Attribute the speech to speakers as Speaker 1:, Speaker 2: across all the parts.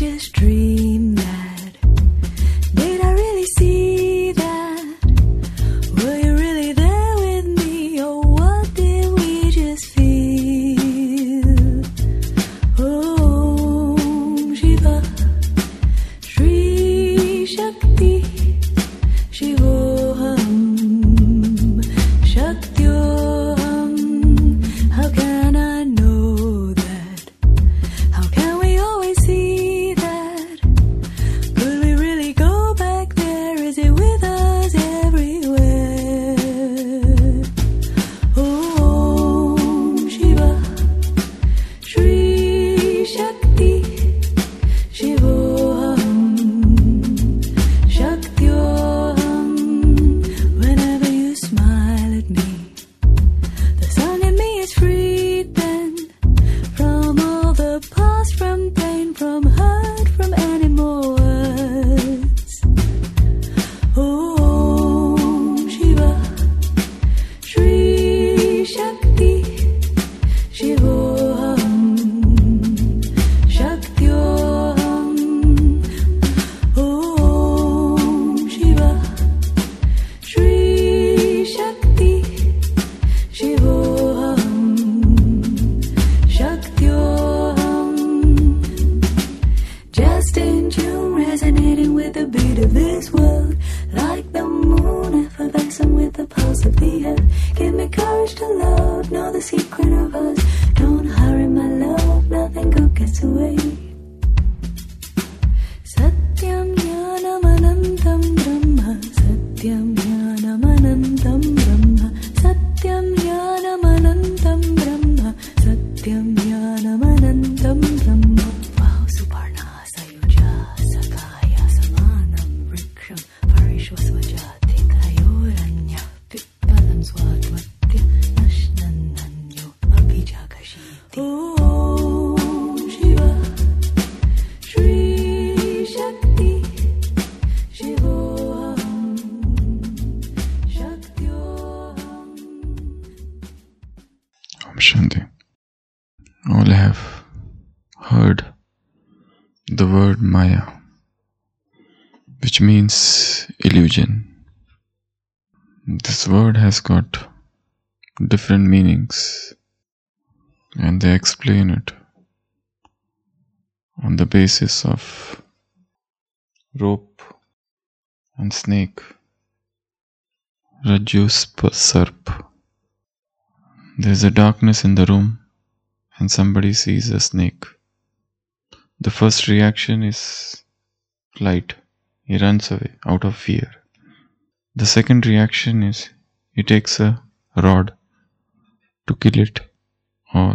Speaker 1: just dream that? Did I really see that? Were you really there with me, or what did we just feel? Om Shiva Shri Shakti Shivoham Shaktyoham. How can I know that? How can we always see that? Could we really go back there? Is it with us everywhere? Om Shiva Shri Shakti Shivoham Shaktyoham. Whenever you smile at me, the song in me is freed then from all the past, from pain, from hurt, from any more words. Om Shiva Shri Shakti Shivoham Shaktyoham. Om Shiva Shri Shakti Shivoham Shaktyoham. Just in tune, resonating with the beat of this world, like the moon, effervescent with the pulse of the earth. Give me courage to love, know the secret of us. Don't hurry, my love, nothing good gets away. Satyam Jnanam Anantam Brahma, Satyam Jnanam Anantam Brahma, Satyam Jnanam Anantam Brahma, Satyam Jnanam Anantam Brahma. Wow, Suparna Sayuja Sakaya Samanam Vriksham Parishwasvajati Kayoranya Pippalam Swadvatya Nashnananyo Abhijakashiti. Om Shiva Shri Shakti Shivoham Shaktyoham.
Speaker 2: Om Shanti. All have heard the word Maya, which means illusion. This word has got different meanings, and they explain it on the basis of rope and snake, Rajju Sarp. There's a darkness in the room and somebody sees a snake. The first reaction is flight. He runs away out of fear. The second reaction is he takes a rod to kill it or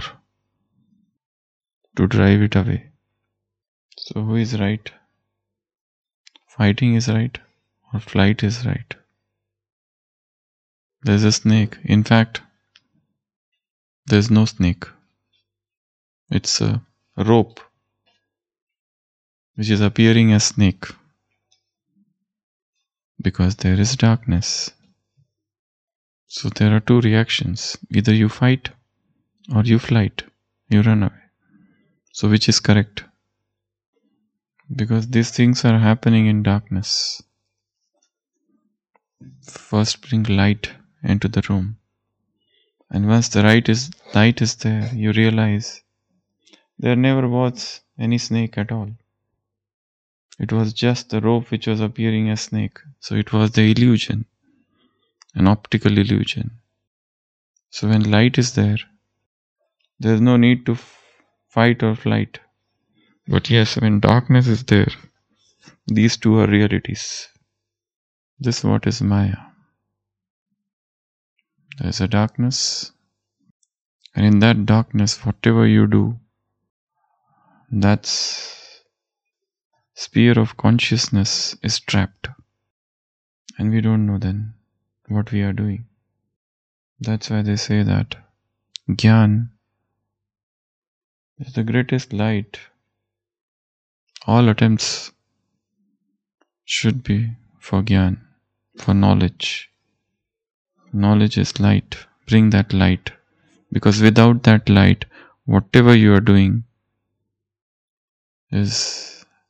Speaker 2: to drive it away. So who is right? Fighting is right or flight is right? There's a snake. In fact, there's no snake. It's a rope which is appearing as snake because there is darkness. So there are two reactions. Either you fight or you flight. You run away. So which is correct? Because these things are happening in darkness. First bring light into the room. And once the light is there, you realize there never was any snake at all. It was just the rope which was appearing as snake. So it was the illusion, an optical illusion. So when light is there is no need to fight or flight. But yes, when darkness is there, these two are realities. This is what is Maya. There is a darkness, and in that darkness, whatever you do, that sphere of consciousness is trapped. And we don't know then what we are doing. That's why they say that Gyan is the greatest light. All attempts should be for Gyan, for knowledge. Knowledge is light. Bring that light. Because without that light, whatever you are doing is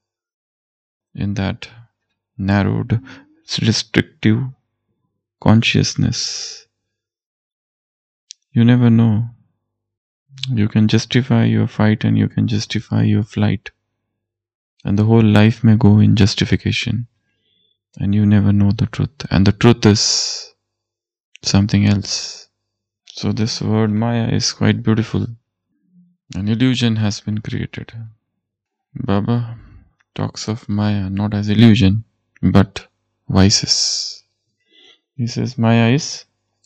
Speaker 2: in that narrowed, restrictive consciousness. You never know. You can justify your fight and you can justify your flight. And the whole life may go in justification. And you never know the truth. And the truth is something else. So this word Maya is quite beautiful. An illusion has been created. Baba talks of Maya not as illusion, but vices. He says Maya is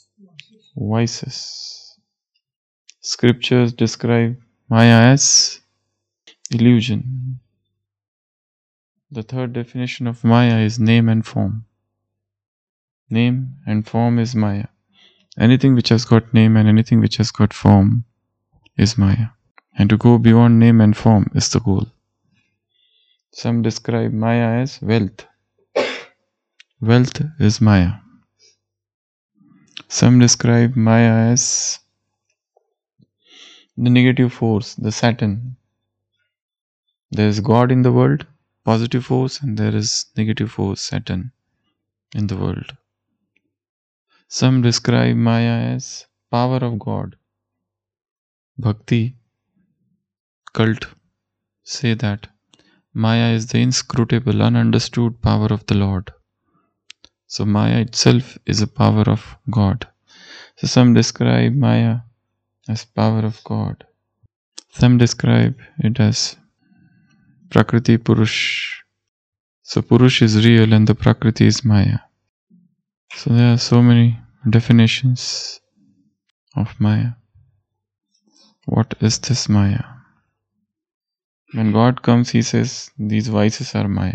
Speaker 2: vices. Scriptures describe Maya as illusion. The third definition of Maya is name and form. Name and form is Maya. Anything which has got name and anything which has got form is Maya. And to go beyond name and form is the goal. Some describe Maya as wealth. Wealth is Maya. Some describe Maya as the negative force, the Saturn. There is God in the world, positive force, and there is negative force, Saturn, in the world. Some describe Maya as power of God. Bhakti, cult say that Maya is the inscrutable, ununderstood power of the Lord. So Maya itself is a power of God. So some describe Maya as power of God. Some describe it as Prakriti Purush. So Purush is real and the Prakriti is Maya. So there are so many definitions of Maya. What is this Maya? When God comes, He says, these vices are Maya.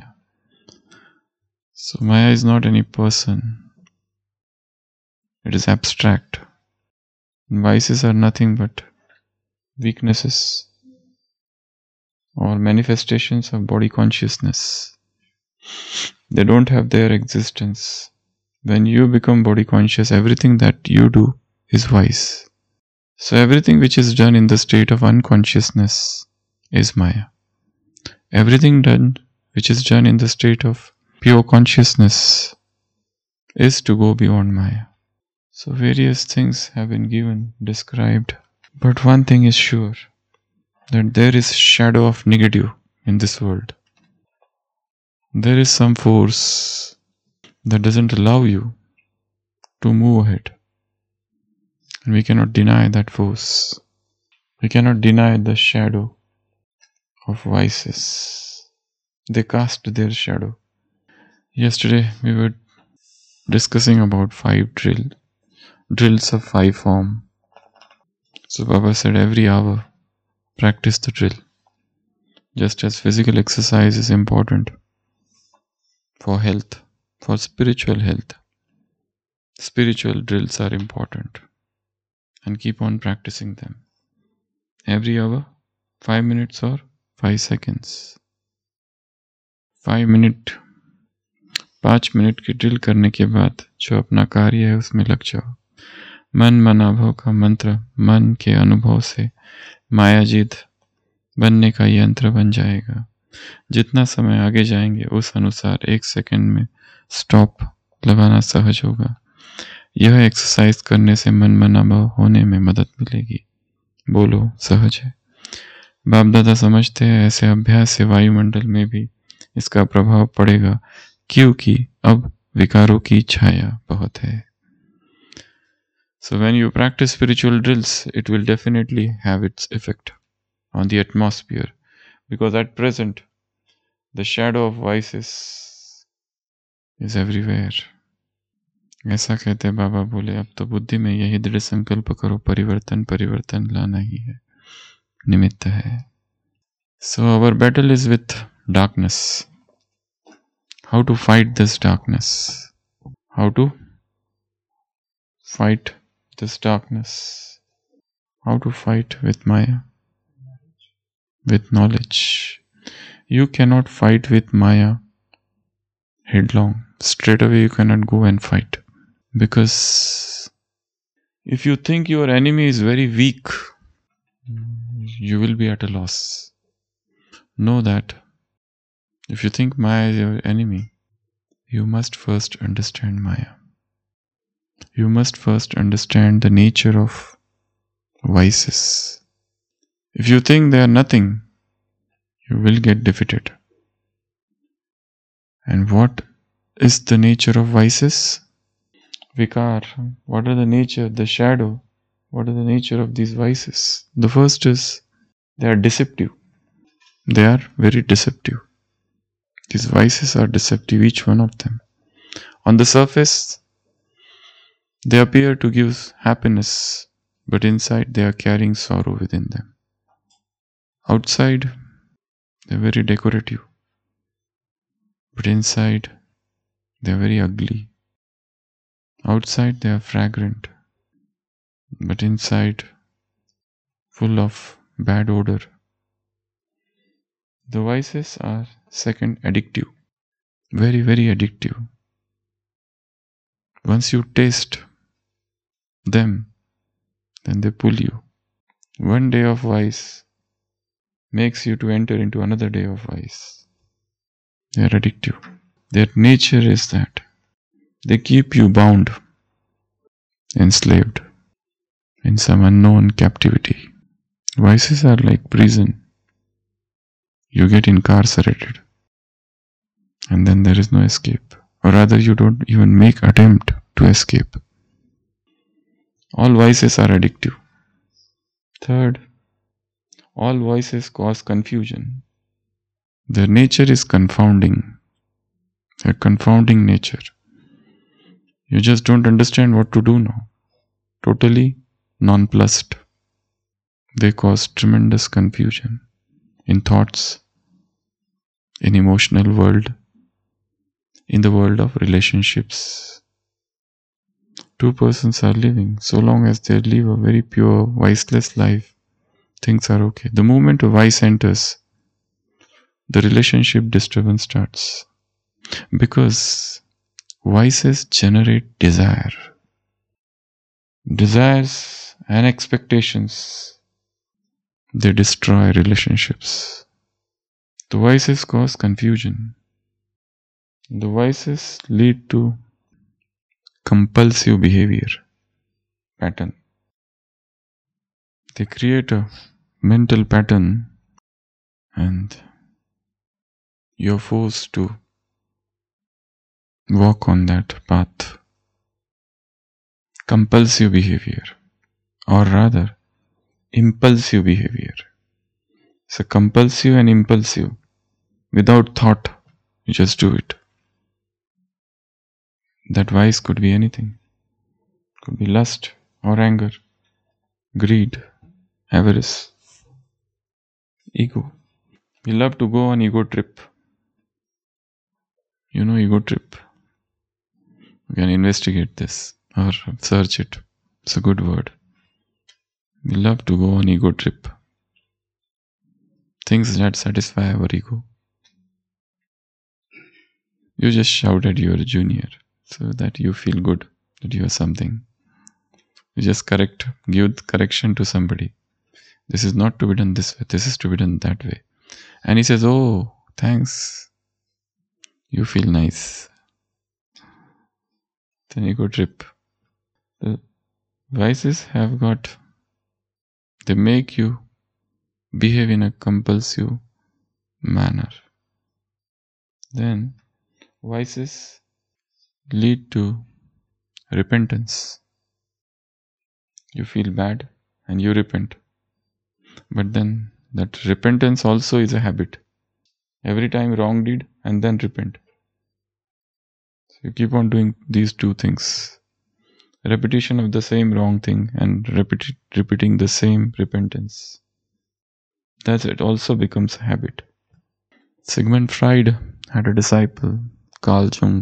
Speaker 2: So Maya is not any person. It is abstract. And vices are nothing but weaknesses or manifestations of body consciousness. They don't have their existence. When you become body conscious, everything that you do is vice. So everything which is done in the state of unconsciousness is Maya. Everything done which is done in the state of pure consciousness is to go beyond Maya. So various things have been given, described. But one thing is sure, that there is shadow of negative in this world. There is some force that doesn't allow you to move ahead. And we cannot deny that force. We cannot deny the shadow of vices. They cast their shadow. Yesterday we were discussing about 5 drills of 5 form. So Baba said every hour practice the drill. Just as physical exercise is important for health, for spiritual health, spiritual drills are important. And keep on practicing them. Every hour, 5 minutes or 5 seconds. 5 minute की drill करने के बाद जो अपना कार्य है उसमें लग जाओ. मन मनाभव का मंत्र मन के अनुभव से मायाजीत बनने का यंत्र बन जाएगा. जितना समय आगे जाएंगे उस अनुसार 1 सेकंड में स्टॉप लगाना सहज होगा. यह एक्सरसाइज करने से मन मनाभव होने में मदद मिलेगी. बोलो सहज है. बाप दादा समझते हैं ऐसे अभ्यास से वायुमंडल में भी इसका प्रभाव पड़ेगा क्योंकि अब विकारों की छाया बहुत है. So when you practice spiritual drills, it will definitely have its effect on the atmosphere, because at present the shadow of vices is everywhere. ऐसा कहते बाबा बोले अब तो बुद्धि में यही दृढ़ संकल्प करो परिवर्तन लाना ही है, निमित्त है. So our battle is with darkness. How to fight this darkness? How to fight this darkness? How to fight with Maya? With knowledge. You cannot fight with Maya headlong. Straight away you cannot go and fight. Because if you think your enemy is very weak, you will be at a loss. Know that If you think Maya is your enemy, you must first understand Maya. You must first understand the nature of vices. If you think they are nothing, you will get defeated. And what is the nature of vices? Vikar. What are the nature, the shadow? What are the nature of these vices? The first is they are deceptive. They are very deceptive. These vices are deceptive, each one of them. On the surface, they appear to give happiness, but inside they are carrying sorrow within them. Outside, they are very decorative, but inside, they are very ugly. Outside, they are fragrant, but inside, full of bad odor. The vices are, second, addictive. Very, very addictive. Once you taste them, then they pull you. One day of vice makes you to enter into another day of vice. They are addictive. Their nature is that they keep you bound, enslaved, in some unknown captivity. Vices are like prison. You get incarcerated, and then there is no escape. Or rather, you don't even make attempt to escape. All vices are addictive. Third, all vices cause confusion. Their nature is confounding. A confounding nature. You just don't understand what to do now. Totally nonplussed. They cause tremendous confusion in thoughts, in emotional world, in the world of relationships. Two persons are living. So long as they live a very pure, viceless life, things are okay. The moment a vice enters, the relationship disturbance starts. Because vices generate desire. Desires and expectations, they destroy relationships. The vices cause confusion. The vices lead to compulsive behavior pattern. They create a mental pattern and you're forced to walk on that path. Compulsive behavior, or rather impulsive behavior. So compulsive and impulsive, without thought, you just do it. That vice could be anything. Could be lust or anger, greed, avarice, ego. We love to go on ego trip. You know ego trip. You can investigate this or search it. It's a good word. We love to go on ego trip. Things that satisfy our ego. You just shout at your junior so that you feel good that you are something. You just give correction to somebody. This is not to be done this way. This is to be done that way. And he says, oh, thanks. You feel nice. It's an ego trip. The vices they make you behave in a compulsive manner. Then vices lead to repentance. You feel bad and you repent. But then that repentance also is a habit. Every time wrong deed and then repent. So you keep on doing these two things. Repetition of the same wrong thing and repeating the same repentance. That's it, also becomes a habit. Sigmund Freud had a disciple, Carl Jung.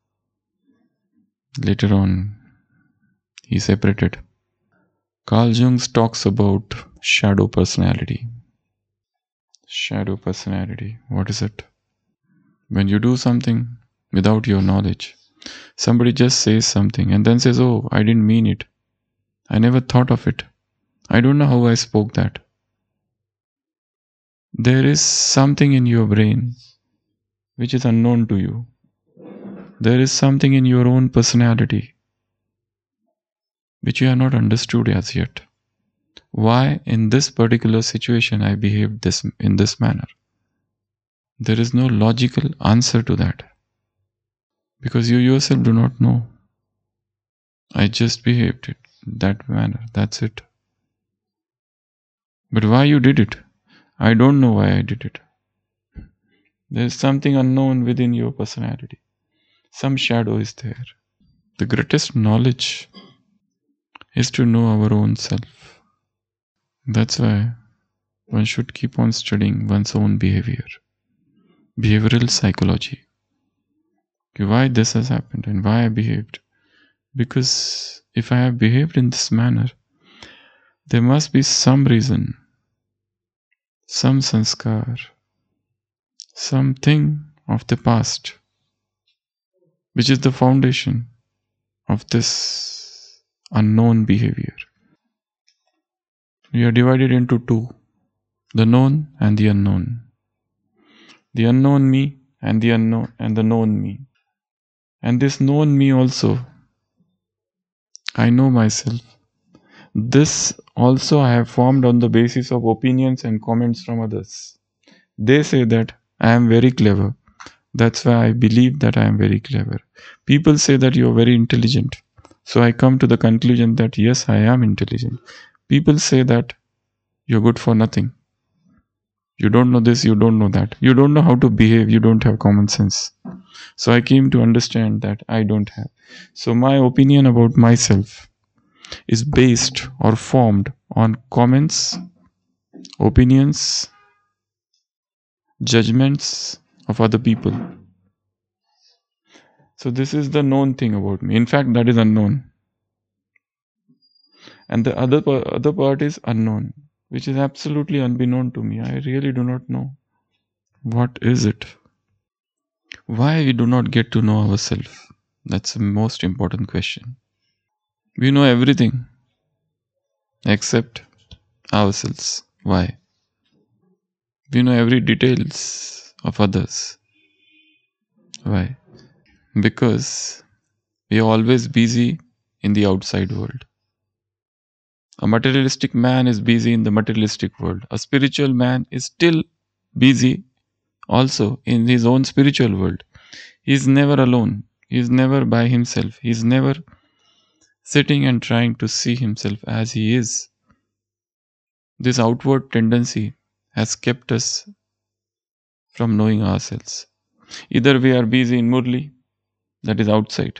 Speaker 2: Later on, he separated. Carl Jung talks about shadow personality. Shadow personality, what is it? When you do something without your knowledge, somebody just says something and then says, oh, I didn't mean it. I never thought of it. I don't know how I spoke that. There is something in your brain which is unknown to you. There is something in your own personality which you have not understood as yet. Why in this particular situation I behaved in this manner? There is no logical answer to that. Because you yourself do not know. I just behaved it that manner. That's it. But why you did it? I don't know why I did it. There is something unknown within your personality. Some shadow is there. The greatest knowledge is to know our own self. That's why one should keep on studying one's own behavior. Behavioral psychology. Why this has happened and why I behaved. Because if I have behaved in this manner, there must be some reason, some sanskar, something of the past, which is the foundation of this unknown behavior. We are divided into two, the known and the unknown. The unknown me and the unknown and the known me. And this known me also, I know myself. This also I have formed on the basis of opinions and comments from others. They say that I am very clever. That's why I believe that I am very clever. People say that you are very intelligent. So I come to the conclusion that yes, I am intelligent. People say that you're good for nothing. You don't know this, you don't know that. You don't know how to behave, you don't have common sense. So I came to understand that I don't have. So my opinion about myself is based or formed on comments, opinions, judgments of other people. So this is the known thing about me. In fact, that is unknown. And the other part is unknown, which is absolutely unbeknown to me. I really do not know. What is it? Why we do not get to know ourselves? That's the most important question. We know everything except ourselves. Why? We know every details of others. Why? Because we are always busy in the outside world. A materialistic man is busy in the materialistic world. A spiritual man is still busy also in his own spiritual world. He is never alone. He is never by himself. He is never sitting and trying to see himself as he is. This outward tendency has kept us from knowing ourselves. Either we are busy in Murli, that is outside.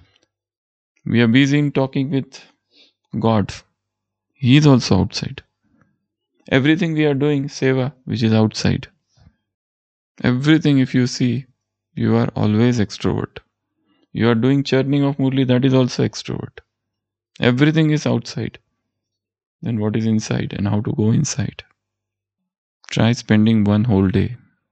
Speaker 2: We are busy in talking with God. He is also outside. Everything we are doing, seva, which is outside. Everything, if you see, you are always extrovert. You are doing churning of Murli, that is also extrovert. Everything is outside. Then what is inside and how to go inside? Try spending one whole day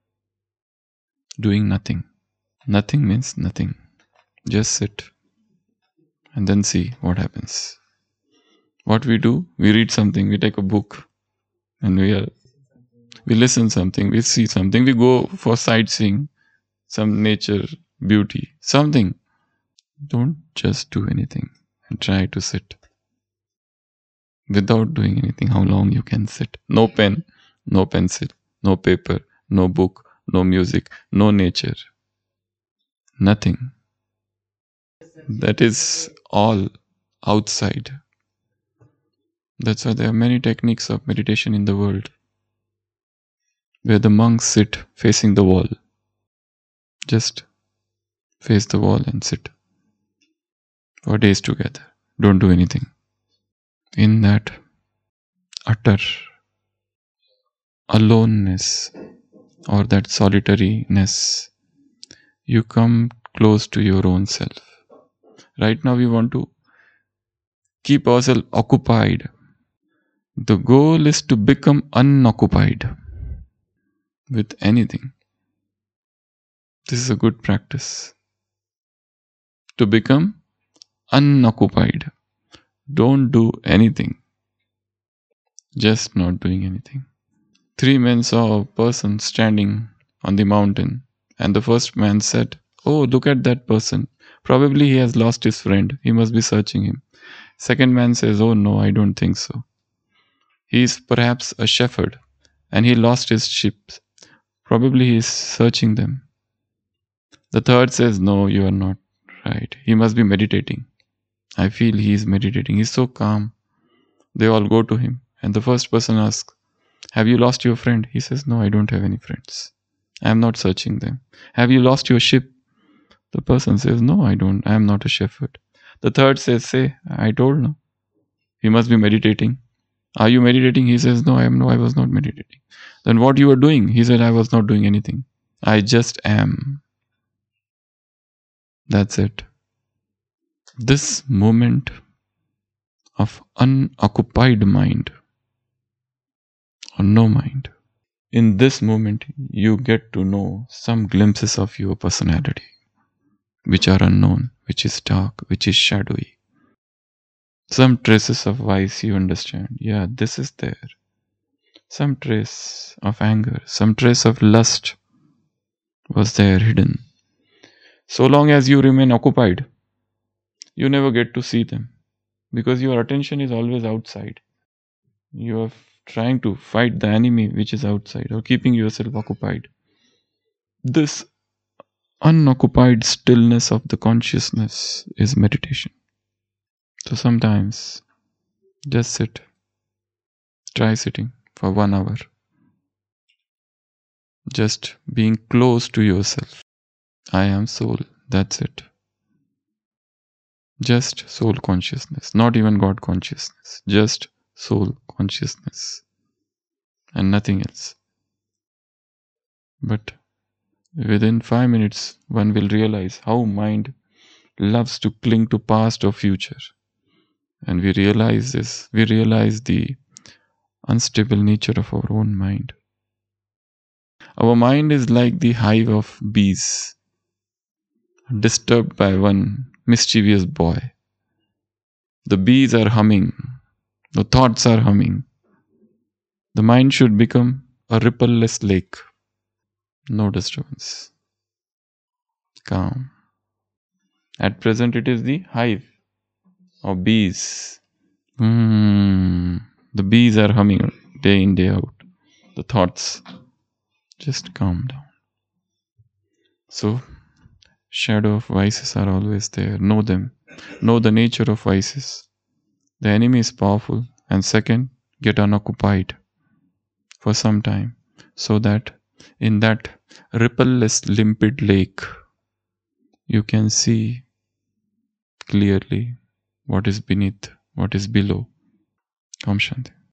Speaker 2: doing nothing. Nothing means nothing. Just sit and then see what happens. What we do, we read something, we take a book, and we listen something, we see something, we go for sightseeing, some nature, beauty, something. Don't just do anything and try to sit. Without doing anything, how long you can sit? No pen, no pencil, no paper, no book, no music, no nature. Nothing. That is all outside. That's why there are many techniques of meditation in the world, where the monks sit facing the wall. Just face the wall and sit for days together. Don't do anything. In that utter aloneness or that solitariness, you come close to your own self. Right now we want to keep ourselves occupied. The goal is to become unoccupied with anything. This is a good practice. To become unoccupied. Don't do anything. Just not doing anything. 3 men saw a person standing on the mountain And the first man said, "Oh, look at that person. Probably he has lost his friend. He must be searching him." Second man says, "Oh no, I don't think so. He is perhaps a shepherd and he lost his sheep. Probably he is searching them." The third says, "No, you are not right. He must be meditating. I feel he is meditating. He's so calm." They all go to him. And the first person asks, "Have you lost your friend?" He says, "No, I don't have any friends. I am not searching them." "Have you lost your sheep?" The person says, "No, I don't. I am not a shepherd." The third says, "Say, I told no. He must be meditating." "Are you meditating?" He says, "No, I was not meditating." "Then what you were doing?" He said, "I was not doing anything. I just am." That's it. This moment of unoccupied mind or no mind. In this moment, you get to know some glimpses of your personality, which are unknown, which is dark, which is shadowy. Some traces of vice you understand. Yeah, this is there. Some trace of anger, some trace of lust was there hidden. So long as you remain occupied, you never get to see them because your attention is always outside. You are trying to fight the enemy which is outside or keeping yourself occupied. This unoccupied stillness of the consciousness is meditation. So sometimes just sit, try sitting for 1 hour, just being close to yourself. I am soul, that's it. Just soul consciousness, not even God consciousness, just soul consciousness and nothing else. But within 5 minutes, one will realize how mind loves to cling to past or future. And we realize this, we realize the unstable nature of our own mind. Our mind is like the hive of bees, disturbed by one mischievous boy. The bees are humming, the thoughts are humming. The mind should become a rippleless lake. No disturbance. Calm. At present, it is the hive of bees. The bees are humming day in, day out. The thoughts. Just calm down. So, shadow of vices are always there. Know them. Know the nature of vices. The enemy is powerful. And second, get unoccupied for some time so that in that rippleless limpid lake, you can see clearly what is beneath, what is below. Om Shanti.